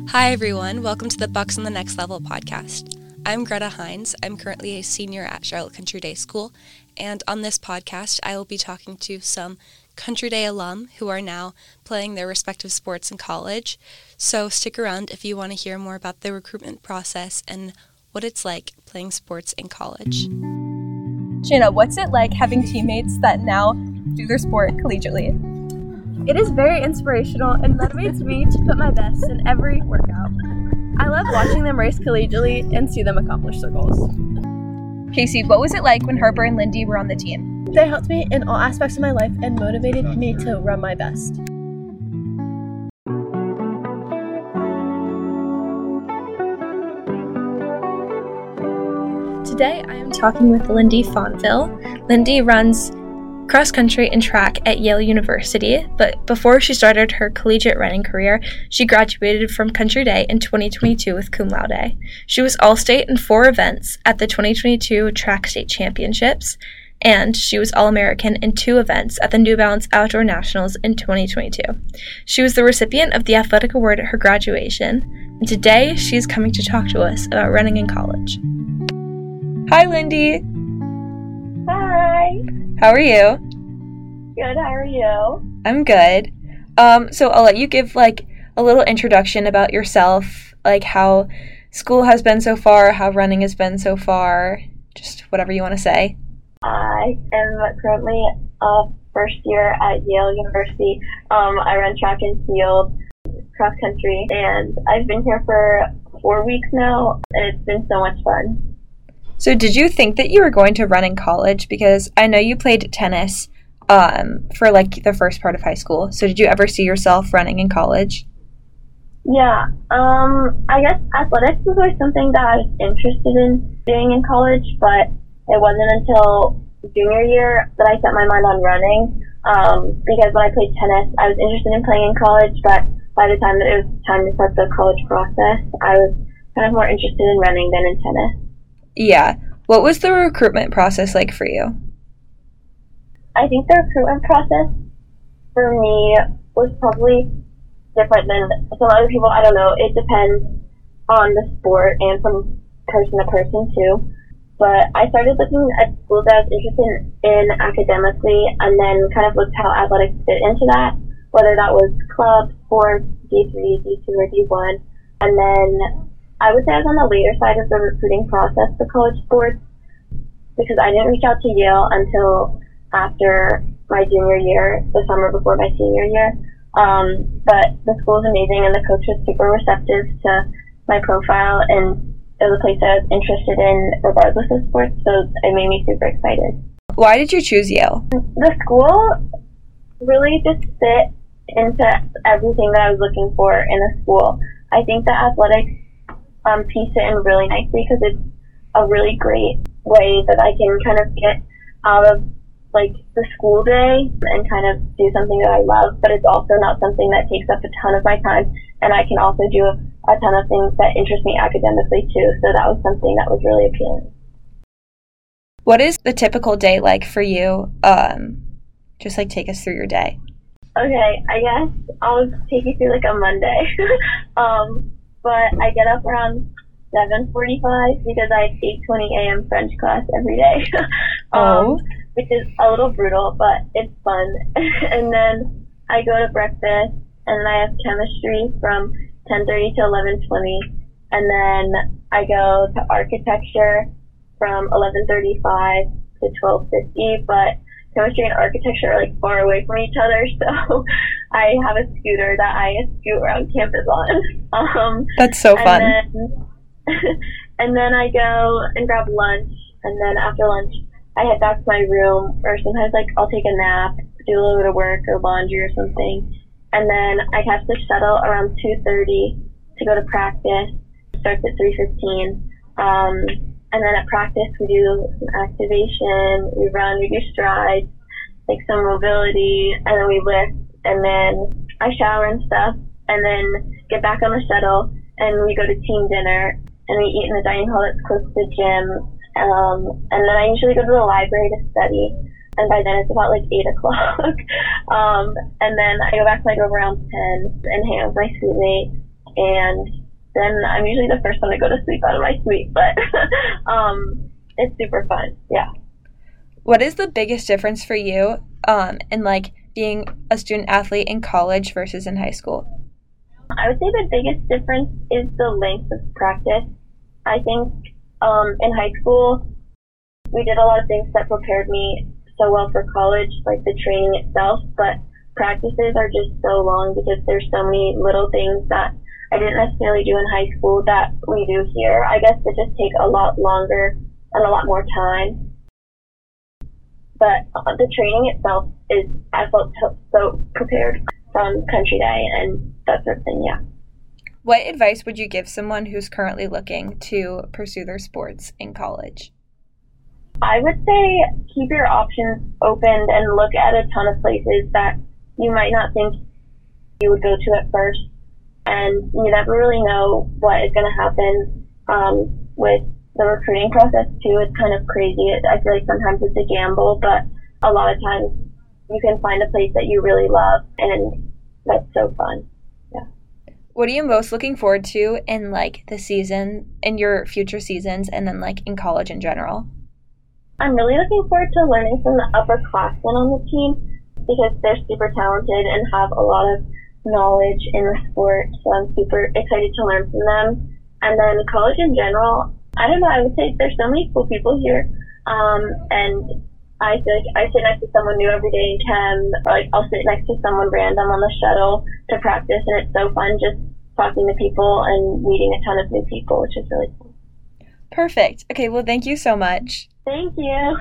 Hi everyone, welcome to the Bucks on the Next Level podcast. I'm Greta Hines. I'm currently a senior at Charlotte Country Day School, and on this podcast I will be talking to some Country Day alum who are now playing their respective sports in college. So stick around if you want to hear more about the recruitment process and what it's like playing sports in college. Shanna, what's it like having teammates that now do their sport collegiately? It is very inspirational and motivates me to put my best in every workout. I love watching them race collegially and see them accomplish their goals. Casey, what was it like when Harper and Lindy were on the team? They helped me in all aspects of my life and motivated me to run my best. Today I am talking with Lindy Fonville. Lindy runs cross country and track at Yale University, but before she started her collegiate running career, she graduated from Country Day in 2022 with cum laude. She was All-State in 4 events at the 2022 Track State Championships, and she was All-American in 2 events at the New Balance Outdoor Nationals in 2022. She was the recipient of the athletic award at her graduation, and today she is coming to talk to us about running in college. Hi, Lindy. Hi. How are you? Good, how are you? I'm good. So I'll let you give a little introduction about yourself, how school has been so far, how running has been so far, just whatever you want to say. I am currently a first year at Yale University. I run track and field, cross country, and I've been here for 4 weeks now, and it's been so much fun. So did you think that you were going to run in college? Because I know you played tennis for the first part of high school. So did you ever see yourself running in college? Yeah, I guess athletics was always something that I was interested in doing in college, but it wasn't until junior year that I set my mind on running, because when I played tennis, I was interested in playing in college, but by the time that it was time to start the college process, I was kind of more interested in running than in tennis. Yeah. What was the recruitment process like for you? I think the recruitment process for me was probably different than some other people. I don't know. It depends on the sport and from person to person too. But I started looking at schools that I was interested in academically, and then kind of looked how athletics fit into that, whether that was club, sports, D3, D2, or D1. And then I would say I was on the later side of the recruiting process for college sports, because I didn't reach out to Yale until after my junior year, the summer before my senior year. But the school is amazing, and the coach was super receptive to my profile, and it was a place that I was interested in regardless of sports, so it made me super excited. Why did you choose Yale? The school really just fit into everything that I was looking for in a school. I think that athletics piece it in really nicely, because it's a really great way that I can kind of get out of the school day and kind of do something that I love, but it's also not something that takes up a ton of my time, and I can also do a ton of things that interest me academically too, so that was something that was really appealing. What is the typical day like for you? Just take us through your day. Okay, I guess I'll take you through a Monday. But I get up around 7:45 because I have 8:20 a.m. French class every day, which is a little brutal, but it's fun. And then I go to breakfast, and then I have chemistry from 10:30 to 11:20, and then I go to architecture from 11:35 to 12:50, but chemistry and architecture are far away from each other, so I have a scooter that I scoot around campus on. That's so fun. And then I go and grab lunch, and then after lunch I head back to my room, or sometimes I'll take a nap, do a little bit of work or laundry or something, and then I catch the shuttle around 2:30 to go to practice. It starts at 3:15. And then at practice, we do some activation, we run, we do strides, some mobility, and then we lift, and then I shower and stuff, and then get back on the shuttle, and we go to team dinner, and we eat in the dining hall that's close to the gym, and then I usually go to the library to study, and by then it's about 8 o'clock, and then I go back to my room around 10 and hang out with my schoolmates, and then I'm usually the first one to go to sleep out of my suite, but it's super fun. Yeah. What is the biggest difference for you in like being a student athlete in college versus in high school? I would say the biggest difference is the length of practice. I think in high school, we did a lot of things that prepared me so well for college, like the training itself, but practices are just so long because there's so many little things that I didn't necessarily do in high school that we do here. I guess it just takes a lot longer and a lot more time. But the training itself is, I felt so prepared from Country Day and that sort of thing, yeah. What advice would you give someone who's currently looking to pursue their sports in college? I would say keep your options open and look at a ton of places that you might not think you would go to at first. And you never really know what is going to happen with the recruiting process, too. It's kind of crazy. I feel like sometimes it's a gamble, but a lot of times you can find a place that you really love, and that's so fun. Yeah. What are you most looking forward to in, like, the season, in your future seasons, and then, like, in college in general? I'm really looking forward to learning from the upperclassmen on the team because they're super talented and have a lot of knowledge in the sport, so I'm super excited to learn from them. And then college in general, I don't know, I would say there's so many cool people here, and I feel like I sit next to someone new every day in chem, or like I'll sit next to someone random on the shuttle to practice, and it's so fun just talking to people and meeting a ton of new people, which is really cool. Perfect. Okay, well, thank you so much. Thank you.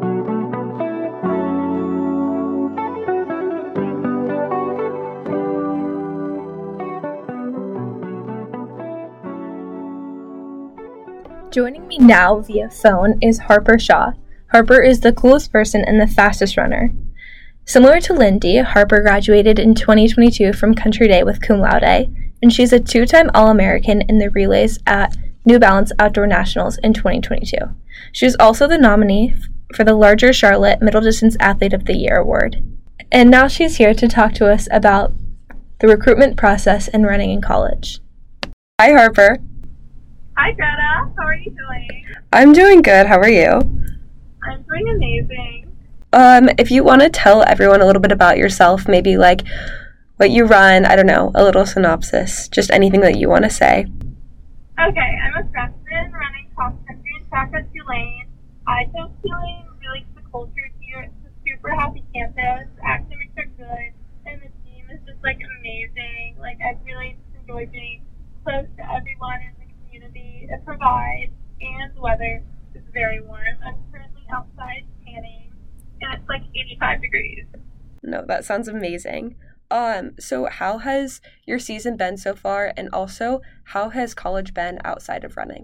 Joining me now via phone is Harper Shaw. Harper is the coolest person and the fastest runner. Similar to Lindy, Harper graduated in 2022 from Country Day with cum laude, and she's a two-time All-American in the relays at New Balance Outdoor Nationals in 2022. She was also the nominee for the Larger Charlotte Middle Distance Athlete of the Year award. And now she's here to talk to us about the recruitment process and running in college. Hi, Harper. Hi, Greta. How are you doing? I'm doing good. How are you? I'm doing amazing. If you want to tell everyone a little bit about yourself, maybe like what you run, I don't know, a little synopsis, just anything that you want to say. Okay, I'm a freshman running cross-country and track at Tulane. I chose Tulane really to the culture here. It's a super happy campus. The academics are good, and the team is just, like, amazing. Like, I really just enjoy being close to everyone in the community it provides, and the weather is very warm. I'm currently outside tanning, and it's, like, 85 degrees. No, that sounds amazing. So how has your season been so far, and also how has college been outside of running?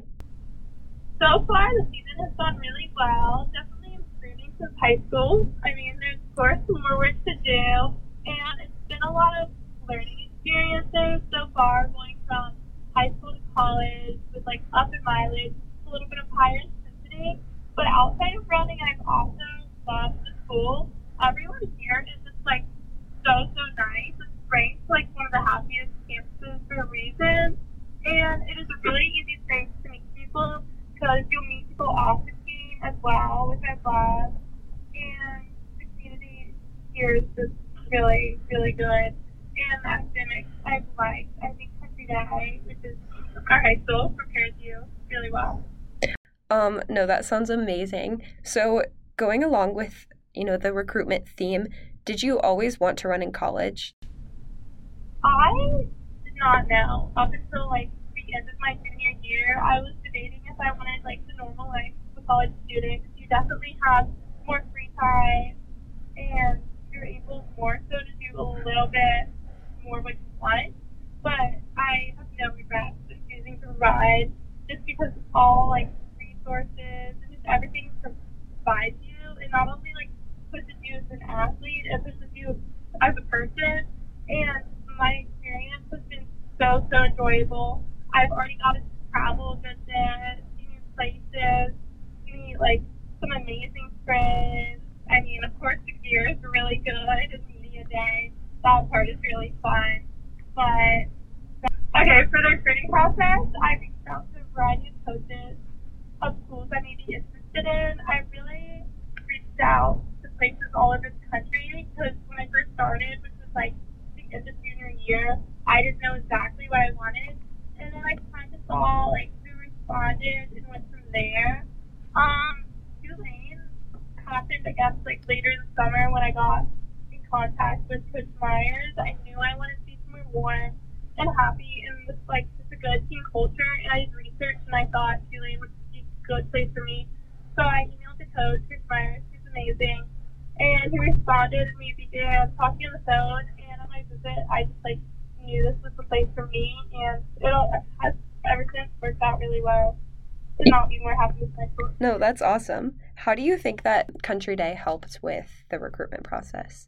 So far, the season has gone really well. Definitely improving since high school. I mean, there's of course more work to do, and it's been a lot of learning experiences so far, going from high school to college with like up in mileage, a little bit of higher intensity. But outside of running, I've also loved the school. Everyone here is just like so nice. It's ranked like one of the happiest campuses for a reason, and it is a really easy place to meet people because you'll meet people off the team as well, which I love. And the community here is just really good. And the academics I've liked. I think Country Day, which is our high school, prepares you really well. No, that sounds amazing. So going along with, the recruitment theme, did you always want to run in college? I did not know. Up until like the end of my junior year, I was debating if I wanted like the normal life of a college student. You definitely have more free time and you're able more so to do a little bit more what you want. But I have no regrets in choosing to ride just because of all like resources and just everything provides you. It not only like pushes you as an athlete, it pushes you as a person. And my experience has been so enjoyable. I've already gotten to travel, visit, see new places, meet like some amazing friends. I mean, of course, the gear is really good. It's media day. That part is really fun. But okay, for process, I reached out to a variety of coaches of schools I may be interested in. I really reached out to places all over the country because when I first started, which was like the end of junior year, I didn't know exactly what I wanted. And then I kind of saw like who responded and went from there. Tulane happened, I guess, like later in the summer when I got in contact with Coach Myers. I knew I wanted to be somewhere warm and happy and with like just a good team culture. And I did research and I thought Tulane would be a good place for me. So I emailed the coach, Coach Myers, who's amazing. And he responded and we began talking on the phone. And on my visit, I just like knew this was the place for me. And it has ever since worked out really well. Could not be more happy with my school. No, that's awesome. How do you think that Country Day helped with the recruitment process?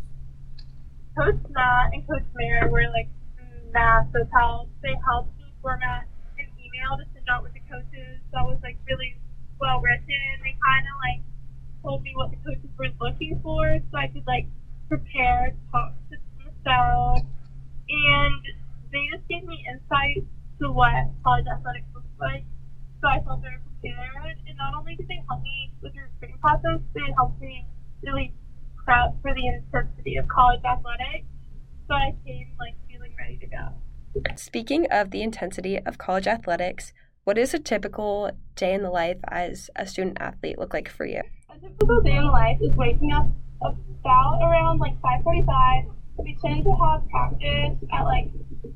Coach Matt and Coach Mayer were like massive help. They helped me format an email to send out with the coaches that was like really well written. They kind of like told me what the coaches were looking for so I could like prepare to talk to them myself. And they just gave me insight to what college athletics looks like. So I felt very prepared, and not only did they help me with the recruiting process, they helped me really prep for the intensity of college athletics. So I came like feeling ready to go. Speaking of the intensity of college athletics, what does a typical day in the life as a student athlete look like for you? A typical day in life is waking up about around like 5:45. We tend to have practice at like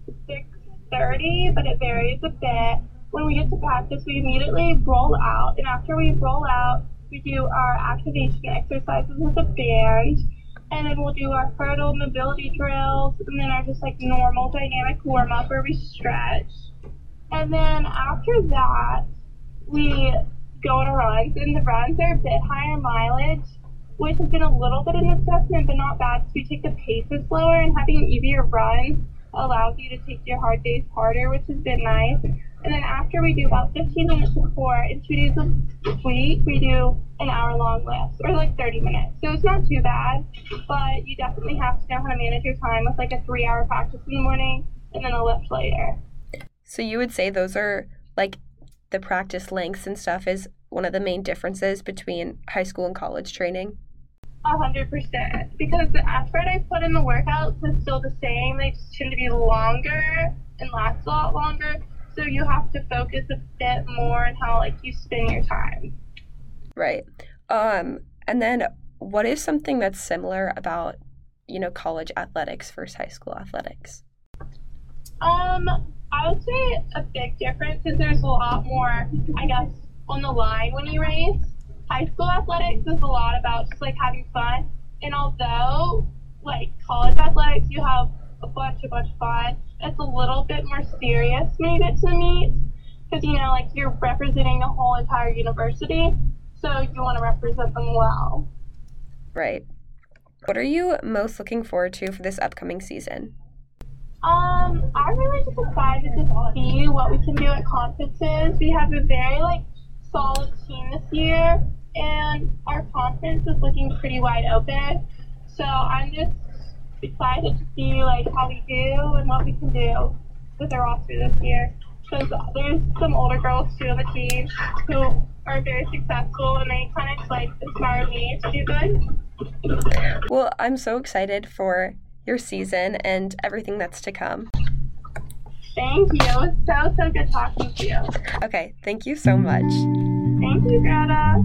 6:30, but it varies a bit. When we get to practice, we immediately roll out, and after we roll out, we do our activation exercises with a band, and then we'll do our hurdle mobility drills, and then our just like normal dynamic warm-up where we stretch. And then after that, we go on a run, and the runs are a bit higher mileage, which has been a little bit of an adjustment, but not bad, so we take the paces slower, and having an easier run allows you to take your hard days harder, which has been nice. And then after we do about 15 minutes of core, and 2 days a week, we do an hour-long lift, or like 30 minutes. So it's not too bad, but you definitely have to know how to manage your time with like a 3-hour practice in the morning and then a lift later. So you would say those are like the practice lengths and stuff is one of the main differences between high school and college training? 100%, because the effort I put in the workouts is still the same. They just tend to be longer and last a lot longer. So you have to focus a bit more on how like you spend your time. Right. And then what is something that's similar about, college athletics versus high school athletics? I would say a big difference is there's a lot more, I guess, on the line when you race. High school athletics is a lot about just like having fun. And although like college athletics, you have a bunch of fun, it's a little bit more serious when you get to the meet because, like you're representing the whole entire university, so you want to represent them well. Right. What are you most looking forward to for this upcoming season? I'm really just excited to see what we can do at conferences. We have a very solid team this year, and our conference is looking pretty wide open. So I'm just excited to see how we do and what we can do with our roster this year. Because there's some older girls too on the team who are very successful, and they kind of inspire me to do good. Well, I'm so excited for your season and everything that's to come. Thank you. It was so good talking to you. Okay, thank you so much. Thank you, Greta.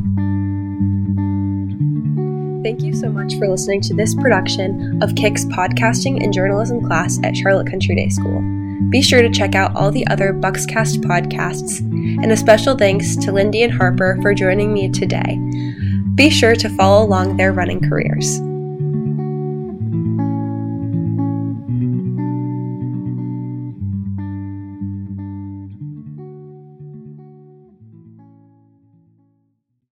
Thank you so much for listening to this production of KIC's podcasting and journalism class at Charlotte Country Day School. Be sure to check out all the other Buckscast podcasts, and a special thanks to Lindy and Harper for joining me today. Be sure to follow along their running careers.